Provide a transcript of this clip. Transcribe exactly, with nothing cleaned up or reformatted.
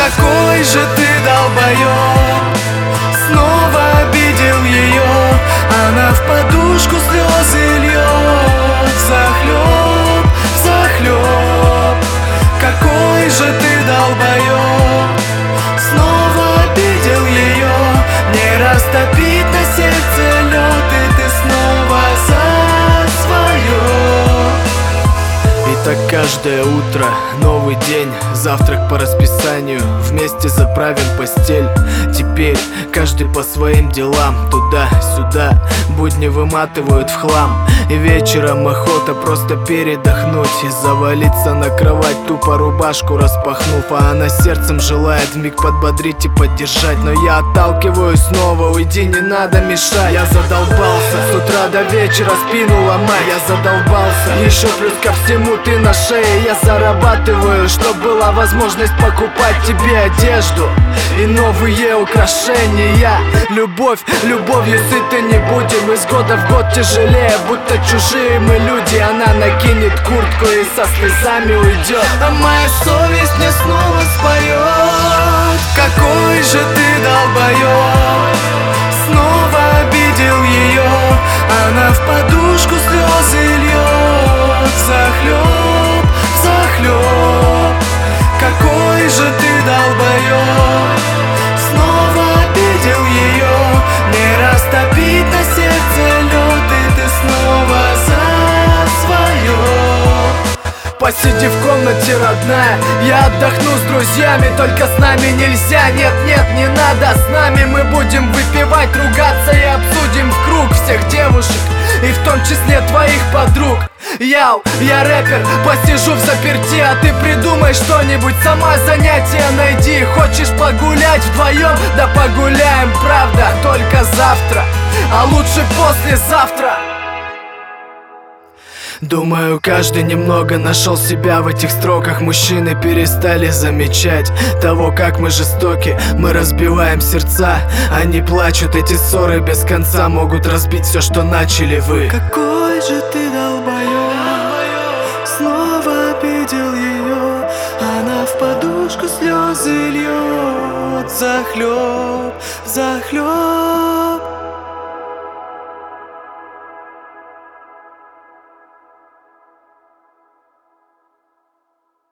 Какой же ты долбоёб, снова обидел ее. Она в подушку слезы льет, захлеб, захлеб. Какой же ты долбоёб, снова обидел ее. Не растопить на сердце лед, и ты снова за свое. И так каждое утро, новый день, завтрак по расписанию, вместе заправим постель. Теперь каждый по своим делам, туда-сюда, будни выматывают в хлам. И вечером охота просто передохнуть и завалиться на кровать, тупо рубашку распахнув. А она сердцем желает вмиг подбодрить и поддержать, но я отталкиваю снова: уйди, не надо мешать. Я задолбался, с утра до вечера спину ломать. Я задолбался, еще плюс ко всему ты на шее. Я зарабатываю, чтоб была возможность покупать тебе одежду и новые украшения. Любовь, любовью сыты не будем, из года в год тяжелее, будто чужие мы люди. Она накинет куртку и со слезами уйдет, а моя совесть мне снова споет. Какой же ты долбоёб, снова обидел ее. Она в подушку слезы льет, захлеб, захлеб. Какой же ты долбоёб, снова обидел ее. Не растопить на сердце лед, и ты снова за свое. Посиди в комнате, родная, я отдохну с друзьями. Только с нами нельзя, нет, нет, не надо с нами. Мы будем выпивать, ругаться и обсудим в круг всех девушек, и в том числе твоих подруг. Яу, я рэпер, посижу в заперти, а ты придумай что-нибудь, сама занятия найди. Хочешь погулять вдвоем? Да погуляем, правда, только завтра, а лучше послезавтра. Думаю, каждый немного нашел себя в этих строках. Мужчины перестали замечать того, как мы жестоки. Мы разбиваем сердца, они плачут. Эти ссоры без конца могут разбить все, что начали вы. Какой же ты долбоёб, снова обидел ее. Она в подушку слезы льет, захлеб, захлеб.